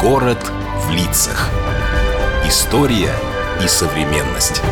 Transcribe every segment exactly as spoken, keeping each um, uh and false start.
Город в лицах. История и современность.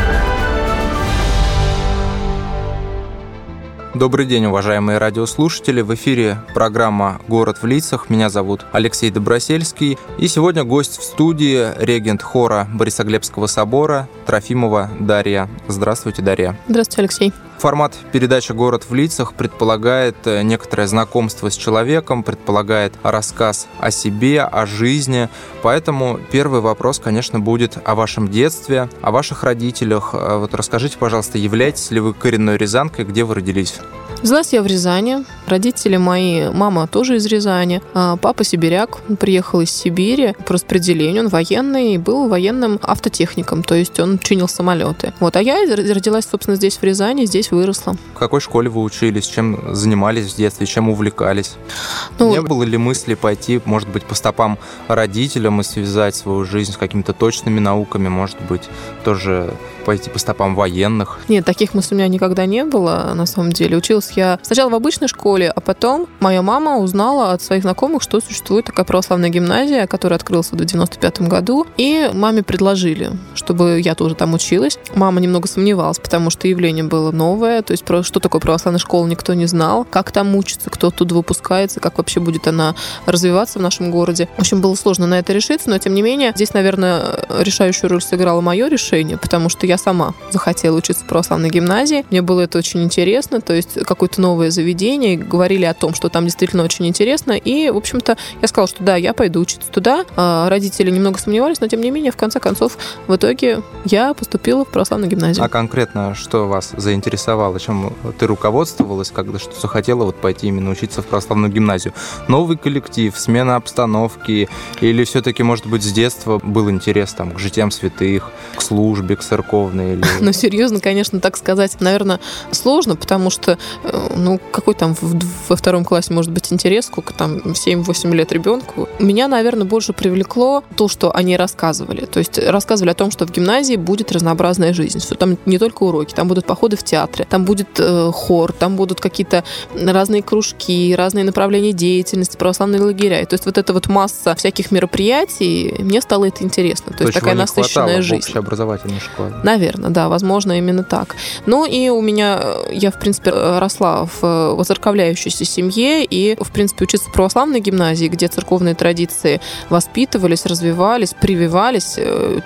Добрый день, уважаемые радиослушатели. В эфире программа «Город в лицах». Меня зовут Алексей Добросельский. И сегодня гость в студии регент хора Борисоглебского собора Трофимова Дарья. Здравствуйте, Дарья. Здравствуйте, Алексей. Формат передачи «Город в лицах» предполагает некоторое знакомство с человеком, предполагает рассказ о себе, о жизни. Поэтому первый вопрос, конечно, будет о вашем детстве, о ваших родителях. Вот расскажите, пожалуйста, являетесь ли вы коренной рязанкой, где вы родились? Родилась я в Рязани. Родители мои, мама тоже из Рязани, а папа сибиряк, он приехал из Сибири по распределению, он военный, и был военным автотехником, то есть он чинил самолеты. Вот, а я родилась, собственно, здесь, в Рязани, здесь выросла. В какой школе вы учились, чем занимались в детстве, чем увлекались? Ну, Не было ли мысли пойти, может быть, по стопам родителям и связать свою жизнь с какими-то точными науками, может быть, тоже пойти по стопам военных? Нет, таких мыслей у меня никогда не было, на самом деле. Училась я сначала в обычной школе, а потом моя мама узнала от своих знакомых, что существует такая православная гимназия, которая открылась в девяносто пятом году, и маме предложили, чтобы я тоже там училась. Мама немного сомневалась, потому что явление было новое, то есть что такое православная школа, никто не знал, как там учится, кто оттуда выпускается, как вообще будет она развиваться в нашем городе. В общем, было сложно на это решиться, но тем не менее, здесь, наверное, решающую роль сыграло мое решение, потому что я сама захотела учиться в православной гимназии. Мне было это очень интересно, то есть какое-то новое заведение, говорили о том, что там действительно очень интересно, и, в общем-то, я сказала, что да, я пойду учиться туда. Родители немного сомневались, но, тем не менее, в конце концов, в итоге я поступила в православную гимназию. А конкретно что вас заинтересовало? Чем ты руководствовалась, когда что захотела вот пойти именно учиться в православную гимназию? Новый коллектив, смена обстановки, или все-таки, может быть, с детства был интерес там, к житиям святых, к службе, к церковной? Или... Ну, серьезно, конечно, так сказать, наверное, сложно, потому что, ну, какой там во втором классе может быть интерес, сколько там, семь-восемь лет ребенку. Меня, наверное, больше привлекло то, что они рассказывали. То есть рассказывали о том, что в гимназии будет разнообразная жизнь, что там не только уроки, там будут походы в театры, там будет э, хор, там будут какие-то разные кружки, разные направления деятельности, православные лагеря. И то есть вот эта вот масса всяких мероприятий, мне стало это интересно. То, то есть такая насыщенная жизнь. В общеобразовательной школе. Наверное, да, возможно, именно так. Ну и у меня, я, в принципе, росла в воцерковляющейся семье, и, в принципе, учиться в православной гимназии, где церковные традиции воспитывались, развивались, прививались,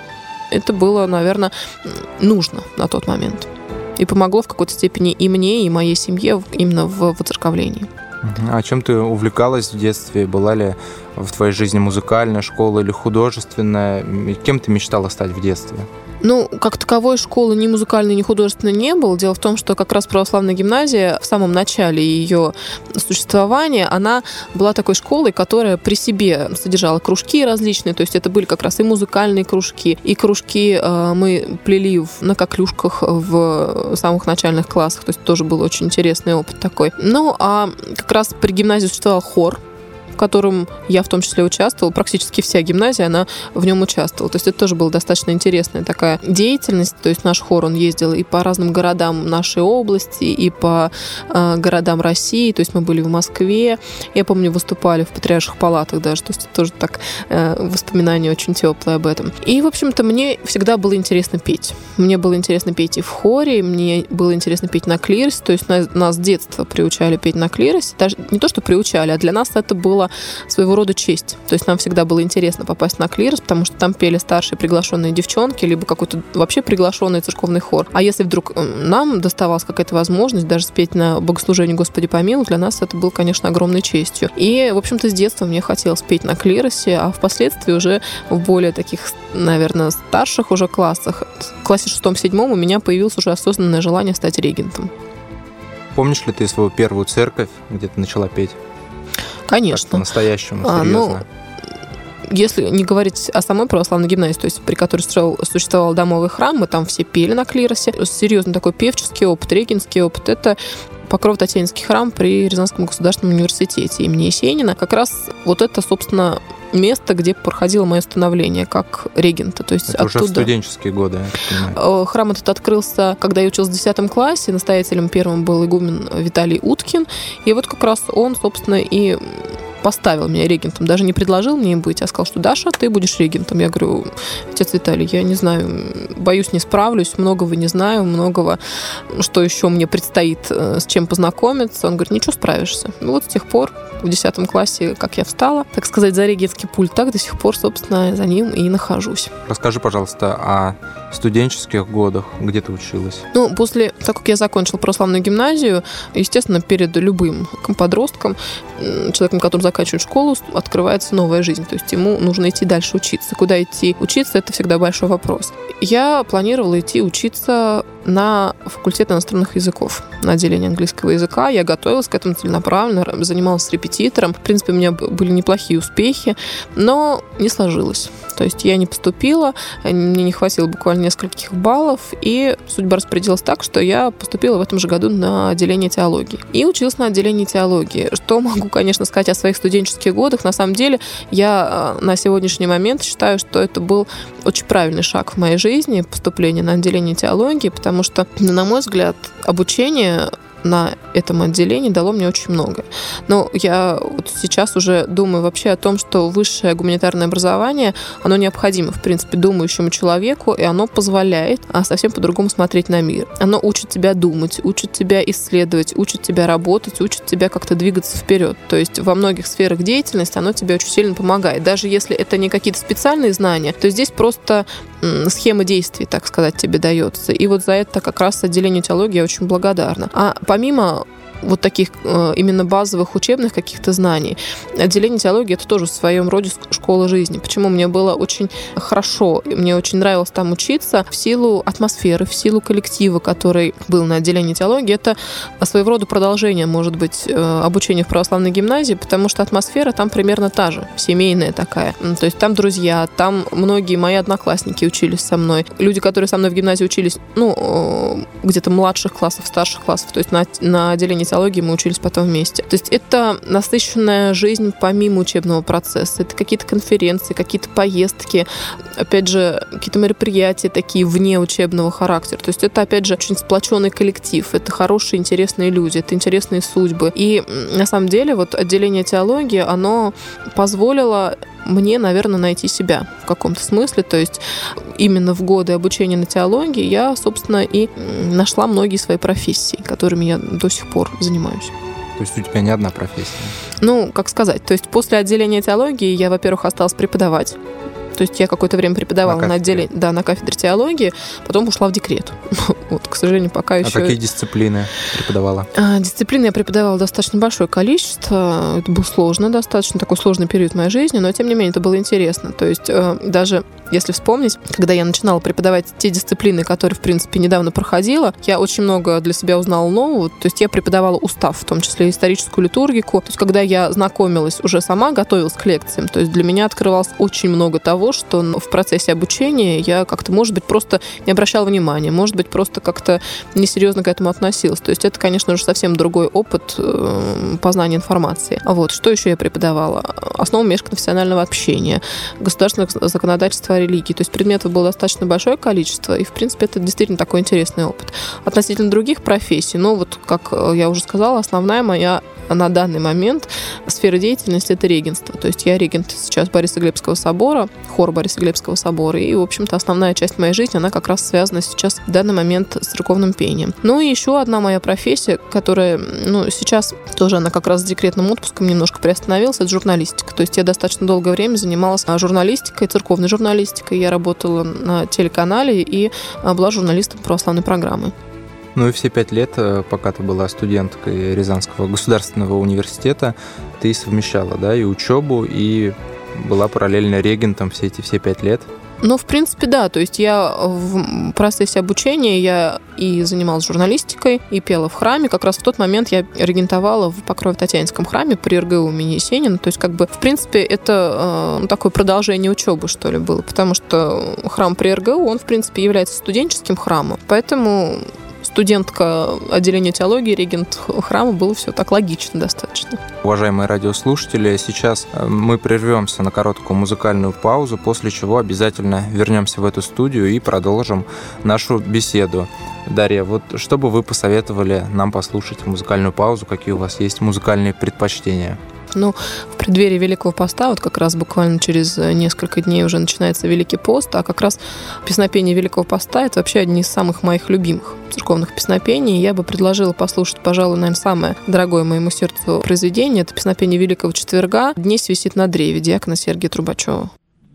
это было, наверное, нужно на тот момент. И помогло в какой-то степени и мне, и моей семье именно в воцерковлении. А чем ты увлекалась в детстве? Была ли в твоей жизни музыкальная школа или художественная? Кем ты мечтала стать в детстве? Ну, как таковой школы ни музыкальной, ни художественной не было. Дело в том, что как раз православная гимназия в самом начале ее существования, она была такой школой, которая при себе содержала кружки различные, то есть это были как раз и музыкальные кружки, и кружки э, мы плели в, на коклюшках в самых начальных классах, то есть тоже был очень интересный опыт такой. Ну, а как раз при гимназии существовал хор, в котором я в том числе участвовала. Практически вся гимназия, она в нем участвовала. То есть это тоже была достаточно интересная такая деятельность. То есть наш хор, он ездил и по разным городам нашей области, и по э, городам России. То есть мы были в Москве. Я помню, выступали в Патриарших палатах даже. То есть это тоже так э, воспоминания очень теплые об этом. И, в общем-то, мне всегда было интересно петь. Мне было интересно петь и в хоре, мне было интересно петь на клиросе. То есть нас, нас с детства приучали петь на клиросе. Даже не то, что приучали, а для нас это было своего рода честь. То есть нам всегда было интересно попасть на клирос, потому что там пели старшие приглашенные девчонки, либо какой-то вообще приглашенный церковный хор. А если вдруг нам доставалась какая-то возможность даже спеть на богослужении «Господи помилуй», для нас это было, конечно, огромной честью. И, в общем-то, с детства мне хотелось петь на клиросе, а впоследствии уже в более таких, наверное, старших уже классах, в классе шестом-седьмом у меня появилось уже осознанное желание стать регентом. Помнишь ли ты свою первую церковь, где ты начала петь? Конечно. По-настоящему, серьезно. А, ну, если не говорить о самой православной гимназии, то есть при которой существовал домовый храм, мы там все пели на клиросе. Серьезно такой певческий опыт, регентский опыт. Это Покрово-Татьянинский храм при Рязанском государственном университете имени Есенина. Как раз вот это, собственно, место, где проходило мое становление как регента. То есть это оттуда... уже в студенческие годы, я так понимаю. Храм этот открылся, когда я училась в десятом классе. Настоятелем первым был игумен Виталий Уткин. И вот как раз он, собственно, и поставил меня регентом, даже не предложил мне им быть, а сказал, что Даша, ты будешь регентом. Я говорю, отец Виталий, я не знаю, боюсь, не справлюсь, многого не знаю, многого, что еще мне предстоит, с чем познакомиться. Он говорит, ничего, справишься. И вот с тех пор, в десятом классе, как я встала, так сказать, за регентский пульт, так до сих пор, собственно, за ним и нахожусь. Расскажи, пожалуйста, о студенческих годах, где ты училась? Ну, после того, как я закончила православную гимназию, естественно, перед любым подростком, человеком, который заканчивает школу, открывается новая жизнь. То есть ему нужно идти дальше учиться. Куда идти учиться, это всегда большой вопрос. Я планировала идти учиться на факультет иностранных языков, на отделение английского языка. Я готовилась к этому целенаправленно, занималась с репетитором. В принципе, у меня были неплохие успехи, но не сложилось. То есть я не поступила, мне не хватило буквально нескольких баллов, и судьба распорядилась так, что я поступила в этом же году на отделение теологии. И училась на отделении теологии. Что могу, конечно, сказать о своих студенческих годах? На самом деле, я на сегодняшний момент считаю, что это был очень правильный шаг в моей жизни, поступление на отделение теологии, потому что, на мой взгляд, обучение на этом отделении дало мне очень много. Но я вот сейчас уже думаю вообще о том, что высшее гуманитарное образование, оно необходимо, в принципе, думающему человеку, и оно позволяет совсем по-другому смотреть на мир. Оно учит тебя думать, учит тебя исследовать, учит тебя работать, учит тебя как-то двигаться вперед. То есть во многих сферах деятельности оно тебе очень сильно помогает. Даже если это не какие-то специальные знания, то здесь просто схема действий, так сказать, тебе дается. И вот за это как раз отделению теологии я очень благодарна. А помимо вот таких э, именно базовых учебных каких-то знаний, отделение теологии — это тоже в своем роде школа жизни. Почему? Мне было очень хорошо, мне очень нравилось там учиться в силу атмосферы, в силу коллектива, который был на отделении теологии. Это своего рода продолжение, может быть, э, обучения в православной гимназии, потому что атмосфера там примерно та же, семейная такая. То есть там друзья, там многие мои одноклассники учились со мной. Люди, которые со мной в гимназии учились, ну, э, где-то младших классов, старших классов, то есть на, на отделении теологии мы учились потом вместе. То есть это насыщенная жизнь помимо учебного процесса. Это какие-то конференции, какие-то поездки, опять же, какие-то мероприятия такие вне учебного характера. То есть это, опять же, очень сплоченный коллектив. Это хорошие, интересные люди, это интересные судьбы. И на самом деле вот отделение теологии, оно позволило мне, наверное, найти себя в каком-то смысле. То есть именно в годы обучения на теологии я, собственно, и нашла многие свои профессии, которыми я до сих пор занимаюсь. То есть у тебя не одна профессия? Ну, как сказать. То есть после отделения теологии я, во-первых, осталась преподавать. То есть я какое-то время преподавала на, на отделении, да, на кафедре теологии, потом ушла в декрет. Вот, к сожалению, пока еще... А какие дисциплины преподавала? А, дисциплины я преподавала достаточно большое количество. Это был сложно, достаточно такой сложный период в моей жизни, но, тем не менее, это было интересно. То есть даже если вспомнить, когда я начинала преподавать те дисциплины, которые, в принципе, недавно проходила, я очень много для себя узнала нового. То есть я преподавала устав, в том числе историческую литургику. То есть когда я знакомилась уже сама, готовилась к лекциям, то есть для меня открывалось очень много того, что в процессе обучения я как-то, может быть, просто не обращала внимания, может быть, просто как-то несерьезно к этому относилась. То есть это, конечно же, совсем другой опыт э, познания информации. Вот. Что еще я преподавала? Основы межконфессионального общения, государственное законодательство о религии. То есть предметов было достаточно большое количество, и, в принципе, это действительно такой интересный опыт. Относительно других профессий, ну, вот, как я уже сказала, основная моя на данный момент сфера деятельности — это регентство. То есть я регент сейчас Борисоглебского собора, хор Борисоглебского собора, и, в общем-то, основная часть моей жизни, она как раз связана сейчас в данный момент с церковным пением. Ну и еще одна моя профессия, которая, ну, сейчас тоже она как раз с декретным отпуском немножко приостановилась, это журналистика. То есть я достаточно долгое время занималась журналистикой, церковной журналистикой. Я работала на телеканале и была журналистом православной программы. Ну и все пять лет, пока ты была студенткой Рязанского государственного университета, ты совмещала, да, и учебу, и была параллельно регентом все эти все пять лет. Ну, в принципе, да. То есть я в процессе обучения я и занималась журналистикой, и пела в храме. Как раз в тот момент я регентовала в Покрово-Татьянинском храме при эр гэ у имени Есенина. То есть, как бы, в принципе, это э, такое продолжение учебы, что ли, было. Потому что храм при эр гэ у, он, в принципе, является студенческим храмом. Поэтому студентка отделения теологии, регент храма, было все так логично достаточно. Уважаемые радиослушатели, сейчас мы прервемся на короткую музыкальную паузу, после чего обязательно вернемся в эту студию и продолжим нашу беседу. Дарья, вот что бы вы посоветовали нам послушать в музыкальную паузу, какие у вас есть музыкальные предпочтения? Ну, в преддверии Великого Поста, вот как раз буквально через несколько дней уже начинается Великий Пост, а как раз песнопения Великого Поста — это вообще одни из самых моих любимых церковных песнопений. Я бы предложила послушать, пожалуй, наверное, самое дорогое моему сердцу произведение. Это песнопение Великого Четверга «Днесь висит на древе» диакона Сергия Трубачева.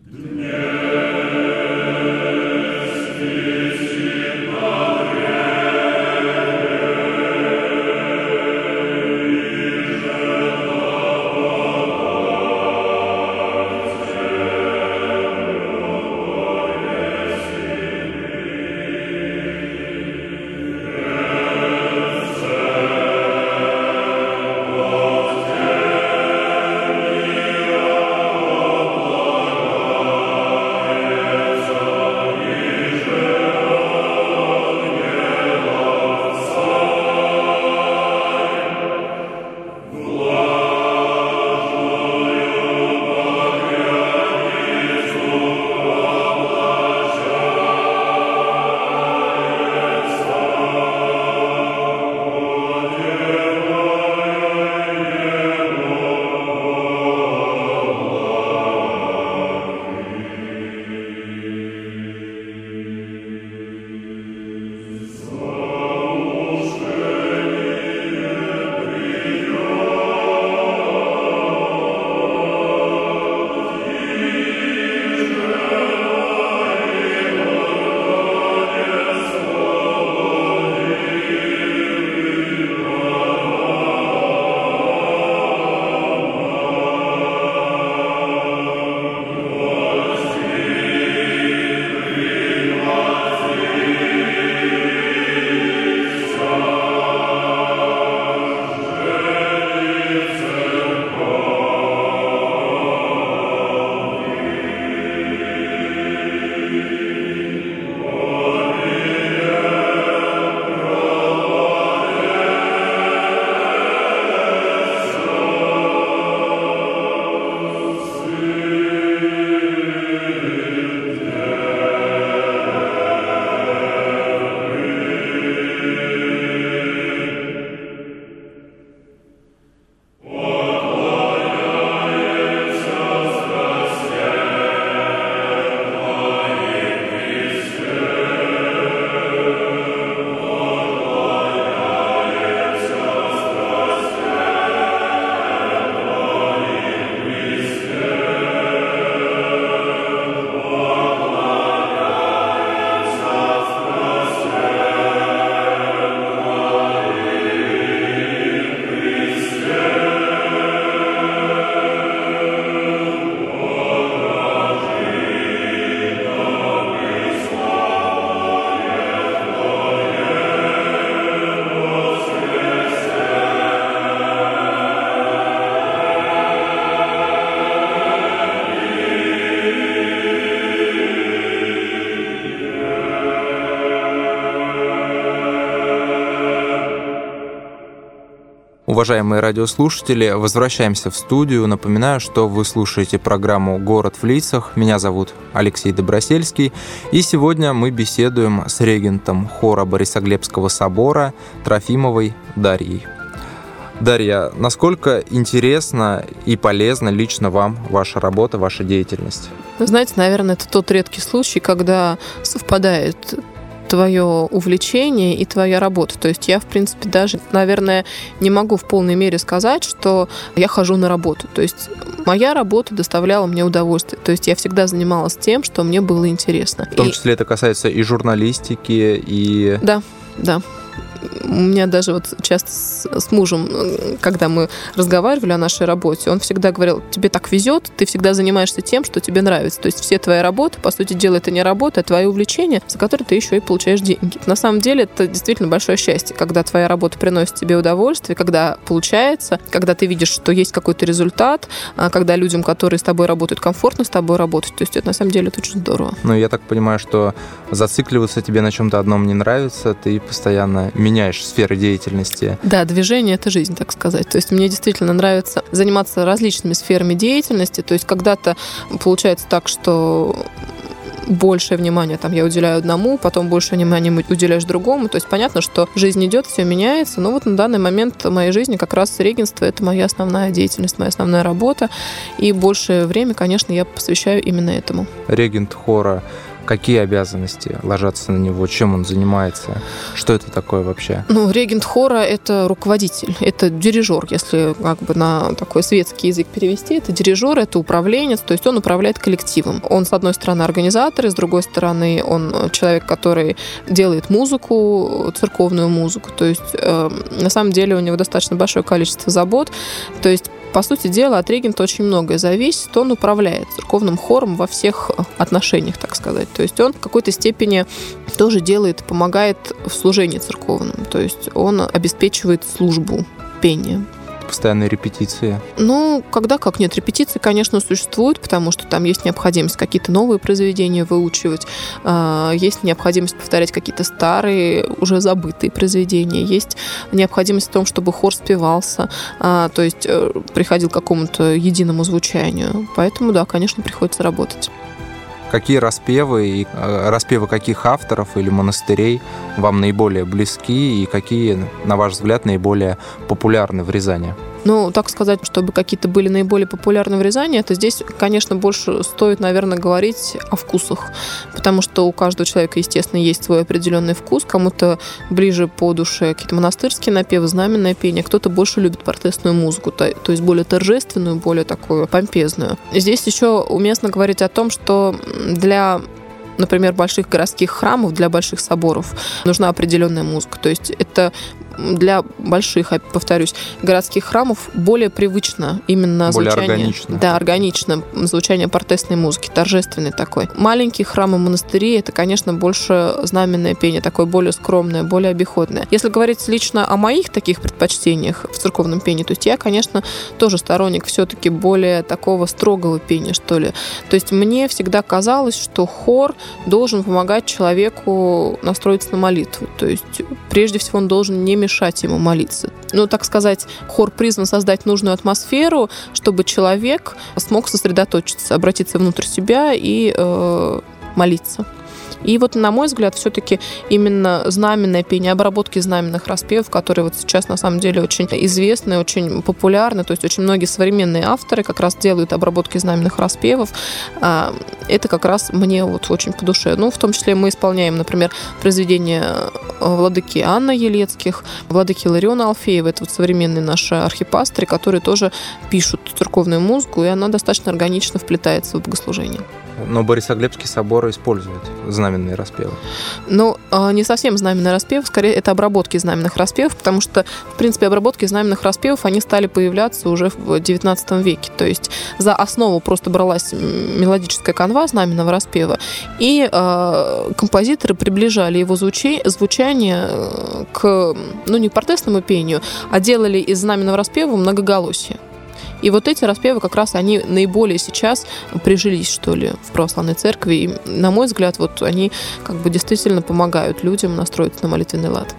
Уважаемые радиослушатели, возвращаемся в студию. Напоминаю, что вы слушаете программу «Город в лицах». Меня зовут Алексей Добросельский. И сегодня мы беседуем с регентом хора Борисоглебского собора Трофимовой Дарьей. Дарья, насколько интересна и полезна лично вам ваша работа, ваша деятельность? Вы знаете, наверное, это тот редкий случай, когда совпадает твое увлечение и твоя работа. То есть я, в принципе, даже, наверное, не могу в полной мере сказать, что я хожу на работу. То есть моя работа доставляла мне удовольствие. То есть я всегда занималась тем, что мне было интересно. В том числе и... это касается и журналистики, и... Да, да. У меня даже вот часто с, с мужем, когда мы разговаривали о нашей работе, он всегда говорил: тебе так везет, ты всегда занимаешься тем, что тебе нравится. То есть все твои работы, по сути дела, это не работа, а твои увлечения, за которые ты еще и получаешь деньги. На самом деле это действительно большое счастье, когда твоя работа приносит тебе удовольствие, когда получается, когда ты видишь, что есть какой-то результат, когда людям, которые с тобой работают, комфортно с тобой работать. То есть это на самом деле это очень здорово. Ну, я так понимаю, что зацикливаться тебе на чем-то одном не нравится, ты постоянно меняешь сферы деятельности. Да, движение — это жизнь, так сказать. То есть мне действительно нравится заниматься различными сферами деятельности. То есть когда-то получается так, что большее внимание там я уделяю одному, потом больше внимания уделяешь другому. То есть понятно, что жизнь идет, все меняется, но вот на данный момент в моей жизни как раз регентство — это моя основная деятельность, моя основная работа, и большее время, конечно, я посвящаю именно этому. Регент хора, какие обязанности ложатся на него, чем он занимается, что это такое вообще? Ну, регент хора — это руководитель, это дирижер, если как бы на такой светский язык перевести. Это дирижер, это управленец, то есть он управляет коллективом. Он, с одной стороны, организатор, и с другой стороны, он человек, который делает музыку, церковную музыку. То есть, э, на самом деле, у него достаточно большое количество забот. То есть, по сути дела, от регента очень многое зависит. Он управляет церковным хором во всех отношениях, так сказать. То есть он в какой-то степени тоже делает, помогает в служении церковном. То есть он обеспечивает службу пения. Постоянные репетиции? Ну, когда как нет. Репетиции, конечно, существуют, потому что там есть необходимость какие-то новые произведения выучивать, есть необходимость повторять какие-то старые, уже забытые произведения, есть необходимость в том, чтобы хор спевался, то есть приходил к какому-то единому звучанию. Поэтому, да, конечно, приходится работать. Какие распевы и распевы каких авторов или монастырей вам наиболее близки и какие, на ваш взгляд, наиболее популярны в Рязани? Ну, так сказать, чтобы какие-то были наиболее популярны в Рязани, это здесь, конечно, больше стоит, наверное, говорить о вкусах, потому что у каждого человека, естественно, есть свой определенный вкус, кому-то ближе по душе какие-то монастырские напевы, знаменное пение, кто-то больше любит протестную музыку, то, то есть более торжественную, более такую помпезную. Здесь еще уместно говорить о том, что для, например, больших городских храмов, для больших соборов нужна определенная музыка, то есть это для больших, повторюсь, городских храмов более привычно именно более звучание. Органично. Да, органично звучание протестной музыки, торжественной такой. Маленькие храмы, монастыри — это, конечно, больше знаменное пение, такое более скромное, более обиходное. Если говорить лично о моих таких предпочтениях в церковном пении, то есть я, конечно, тоже сторонник все-таки более такого строгого пения, что ли. То есть мне всегда казалось, что хор должен помогать человеку настроиться на молитву. То есть прежде всего он должен не мешать ему молиться. Ну, так сказать, хор призван создать нужную атмосферу, чтобы человек смог сосредоточиться, обратиться внутрь себя и э, молиться. И вот, на мой взгляд, все-таки именно знаменное пение, обработки знаменных распевов, которые вот сейчас на самом деле очень известны, очень популярны, то есть очень многие современные авторы как раз делают обработки знаменных распевов. Это как раз мне вот очень по душе. Ну, в том числе мы исполняем, например, произведения владыки Анны Елецких, владыки Илариона Алфеева, это вот современные наши архипастыри, которые тоже пишут церковную музыку, и она достаточно органично вплетается в богослужение. Но Борисоглебский собор использует знаменные распевы. Ну, не совсем знаменные распевы, скорее это обработки знаменных распевов, потому что, в принципе, обработки знаменных распевов, они стали появляться уже в девятнадцатом веке. То есть за основу просто бралась мелодическая канва знаменного распева, и э, композиторы приближали его звучи, звучание к, ну, не протестному пению, а делали из знаменного распева многоголосие. И вот эти распевы как раз они наиболее сейчас прижились, что ли, в православной церкви. И, на мой взгляд, вот они как бы действительно помогают людям настроиться на молитвенный лад.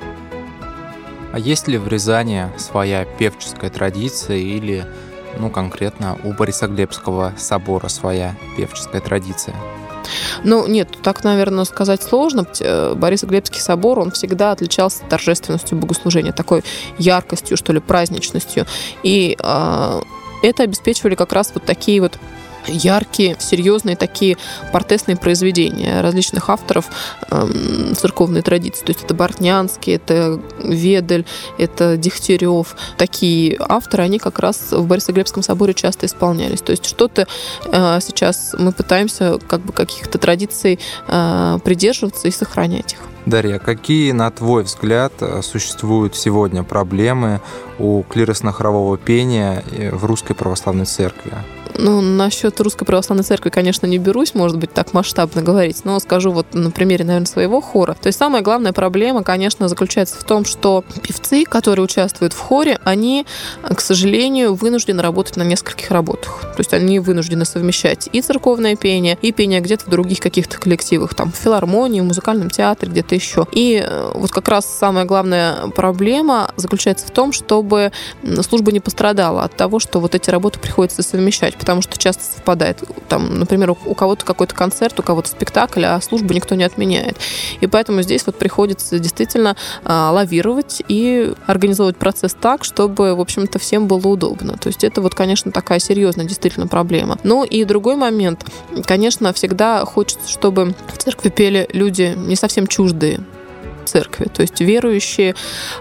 А есть ли в Рязани своя певческая традиция или, ну, конкретно у Борисоглебского собора своя певческая традиция? Ну, нет, так, наверное, сказать сложно. Борисоглебский собор, он всегда отличался торжественностью богослужения, такой яркостью, что ли, праздничностью. И э, это обеспечивали как раз вот такие вот яркие, серьезные такие протестные произведения различных авторов э, церковной традиции. То есть это Бортнянский, это Ведель, это Дегтярев. Такие авторы, они как раз в Борисоглебском соборе часто исполнялись. То есть что-то э, сейчас мы пытаемся как бы каких-то традиций э, придерживаться и сохранять их. Дарья, какие, на твой взгляд, существуют сегодня проблемы у клиросно-хорового пения в Русской Православной Церкви? Ну, насчет Русской Православной Церкви, конечно, не берусь, может быть, так масштабно говорить, но скажу вот на примере, наверное, своего хора. То есть самая главная проблема, конечно, заключается в том, что певцы, которые участвуют в хоре, они, к сожалению, вынуждены работать на нескольких работах. То есть они вынуждены совмещать и церковное пение, и пение где-то в других каких-то коллективах, там, в филармонии, в музыкальном театре, где-то еще. И вот как раз самая главная проблема заключается в том, чтобы служба не пострадала от того, что вот эти работы приходится совмещать. потому что часто совпадает. Там, например, у кого-то какой-то концерт, у кого-то спектакль, а службу никто не отменяет. И поэтому здесь вот приходится действительно лавировать и организовывать процесс так, чтобы, в общем-то, всем было удобно. То есть это вот, конечно, такая серьезная действительно проблема. Ну и другой момент. Конечно, всегда хочется, чтобы в церкви пели люди не совсем чуждые церкви, то есть верующие,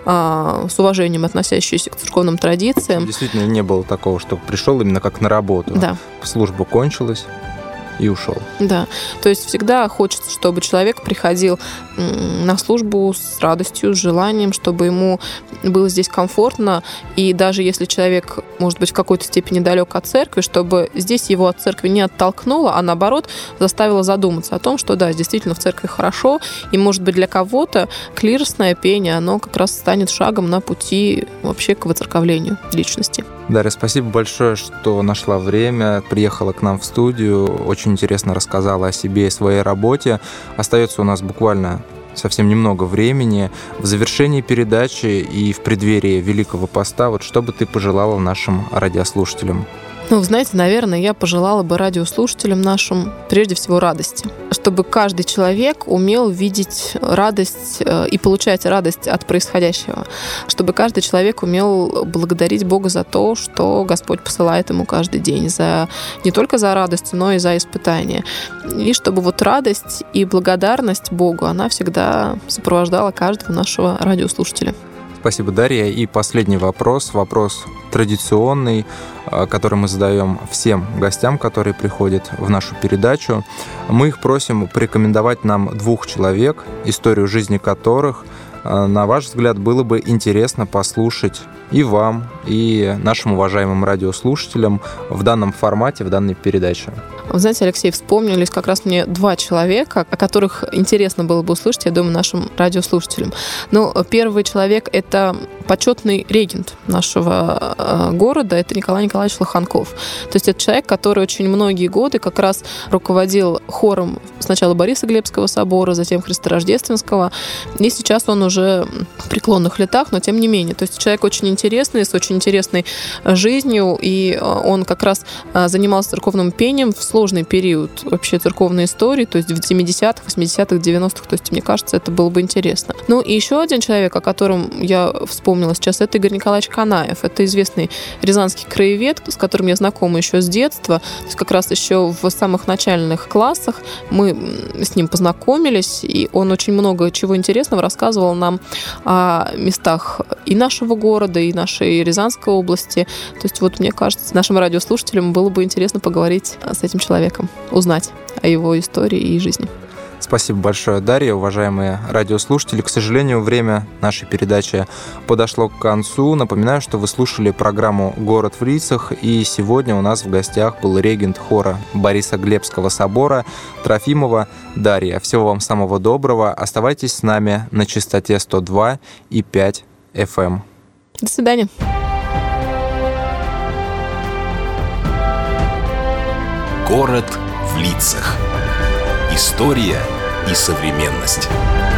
а, с уважением относящиеся к церковным традициям. Действительно, не было такого, что пришел именно как на работу. Да. Служба кончилась и ушел. Да, то есть всегда хочется, чтобы человек приходил на службу с радостью, с желанием, чтобы ему было здесь комфортно, и даже если человек, может быть, в какой-то степени далек от церкви, чтобы здесь его от церкви не оттолкнуло, а наоборот заставило задуматься о том, что да, действительно в церкви хорошо, и, может быть, для кого-то клиросное пение, оно как раз станет шагом на пути вообще к воцерковлению личности. Дарья, спасибо большое, что нашла время, приехала к нам в студию, очень интересно рассказала о себе и своей работе. Остается у нас буквально совсем немного времени. В завершении передачи и в преддверии Великого Поста, вот что бы ты пожелала нашим радиослушателям? Ну, вы знаете, наверное, я пожелала бы радиослушателям нашим прежде всего радости. Чтобы каждый человек умел видеть радость и получать радость от происходящего. Чтобы каждый человек умел благодарить Бога за то, что Господь посылает ему каждый день. За, не только за радость, но и за испытания. И чтобы вот радость и благодарность Богу, она всегда сопровождала каждого нашего радиослушателя. Спасибо, Дарья. И последний вопрос, вопрос традиционный, который мы задаем всем гостям, которые приходят в нашу передачу. Мы их просим порекомендовать нам двух человек, историю жизни которых, на ваш взгляд, было бы интересно послушать и вам, и нашим уважаемым радиослушателям в данном формате, в данной передаче. Вы знаете, Алексей, вспомнились как раз мне два человека, о которых интересно было бы услышать, я думаю, нашим радиослушателям. Ну, первый человек — это почетный регент нашего города, это Николай Николаевич Лоханков. То есть это человек, который очень многие годы как раз руководил хором сначала Борисоглебского собора, затем Христорождественского, и сейчас он уже в преклонных летах, но тем не менее. То есть человек очень интересный, с очень интересной жизнью, и он как раз занимался церковным пением в сложный период вообще церковной истории, то есть в семидесятых, восьмидесятых, девяностых, то есть мне кажется, это было бы интересно. Ну и еще один человек, о котором я вспомнила сейчас, это Игорь Николаевич Канаев. Это известный рязанский краевед, с которым я знакома еще с детства. То есть как раз еще в самых начальных классах мы с ним познакомились, и он очень много чего интересного рассказывал нам о местах и нашего города, и нашей Рязанской области. То есть вот мне кажется, нашим радиослушателям было бы интересно поговорить с этим человеком, узнать о его истории и жизни. Спасибо большое, Дарья. Уважаемые радиослушатели, к сожалению, время нашей передачи подошло к концу. Напоминаю, что вы слушали программу «Город в лицах», и сегодня у нас в гостях был регент хора Борисоглебского собора Трофимова Дарья. Всего вам самого доброго. Оставайтесь с нами на частоте сто два и пять эф эм. До свидания. Город в лицах. История и современность.